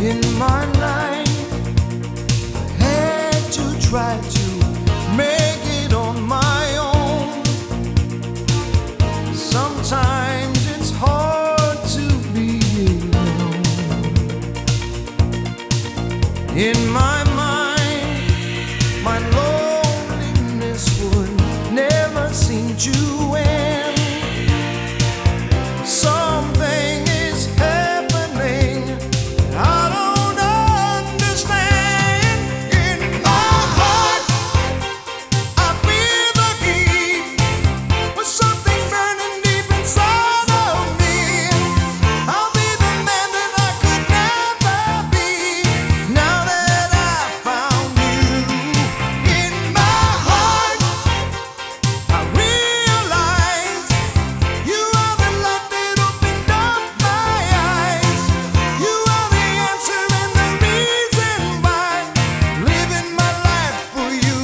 In my life, I had to try to make it on my own. Sometimes it's hard to be alone. In my mind, my loneliness would never seem to end. Something is happening I don't understand. In my heart, I feel the heat with something burning deep inside of me. I'll be the man that I could never be now that I found you. In my heart, I realize you are the light that opened up my eyes. You are the answer and the reason why I'm living my life for you.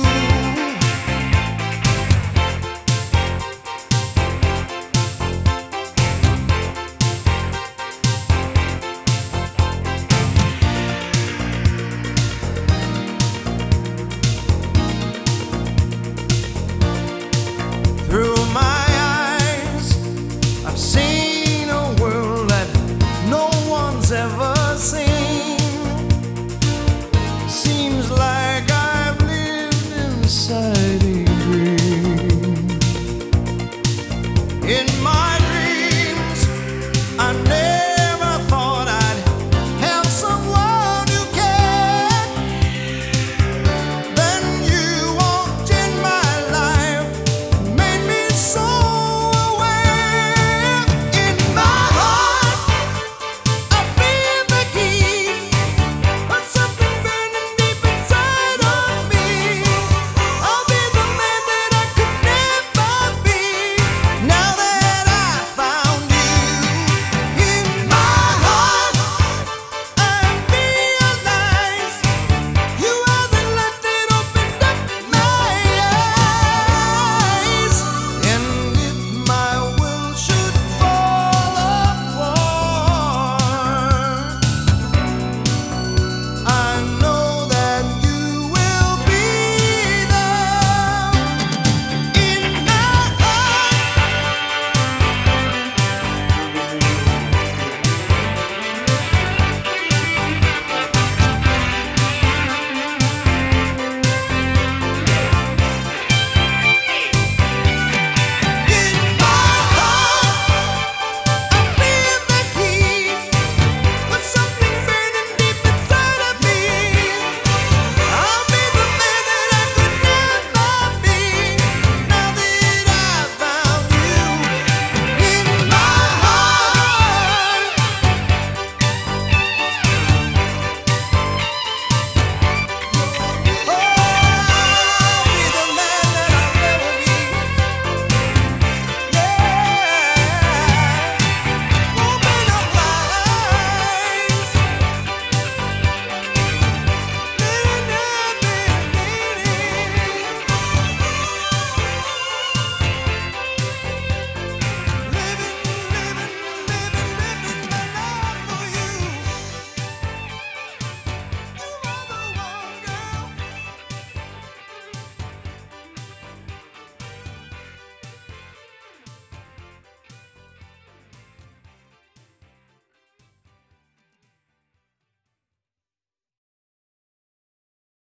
Through my eyes, I've seen a world that no one's ever seen. Seems like I've lived inside a dream. In my